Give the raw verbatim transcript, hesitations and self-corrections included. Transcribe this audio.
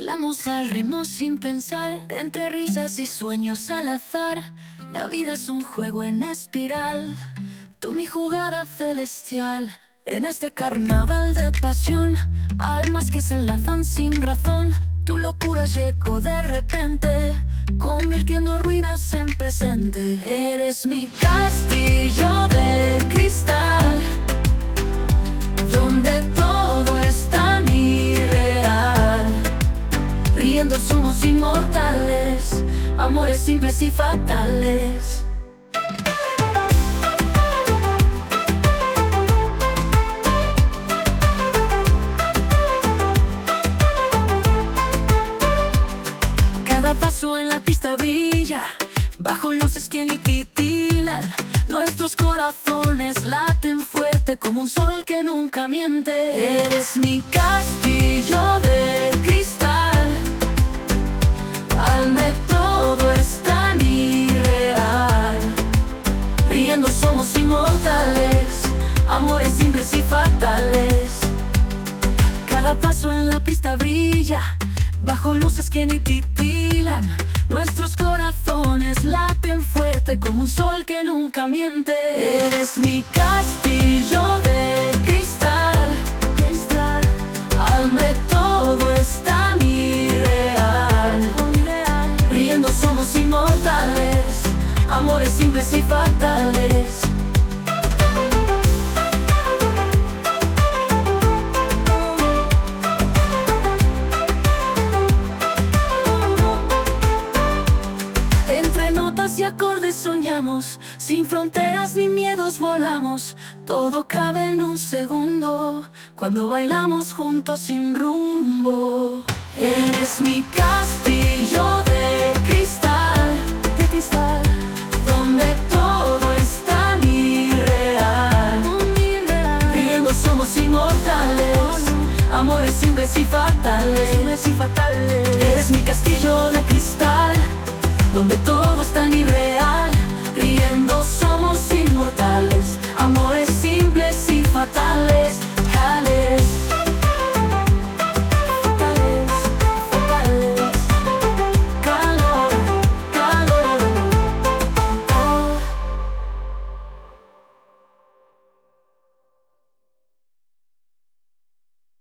Bailamos al ritmo sin pensar, entre risas y sueños al azar. La vida es un juego en espiral, tú mi jugada celestial. En este carnaval de pasión, almas que se enlazan sin razón. Tu locura llegó de repente, convirtiendo ruinas en presente. Eres mi castillo de cristal, donde todo es tan irreal. Riendo somos inmortales, amores simples y fatales. Cada paso en la pista brilla, bajo luces que ni titilan. Nuestros corazones laten fuerte como un sol que nunca miente. Eres mi castillo de cristal, alma todo es tan irreal. Riendo somos inmortales, amores simples y fatales. Cada paso en la pista brilla, bajo luces que ni titilan. Nuestros corazones laten fuerte como un sol que nunca miente. Eres mi castillo de cristal, cristal. Alma todo es tan irreal. Riendo somos inmortales, amores simples y fatales. Y acordes soñamos, sin fronteras ni miedos volamos. Todo cabe en un segundo, cuando bailamos juntos sin rumbo. Eres mi castillo de cristal, de cristal, donde todo es tan irreal. Riendo somos inmortales, amores simples y fatales. Eres mi castillo de cristal, donde todo es tan irreal.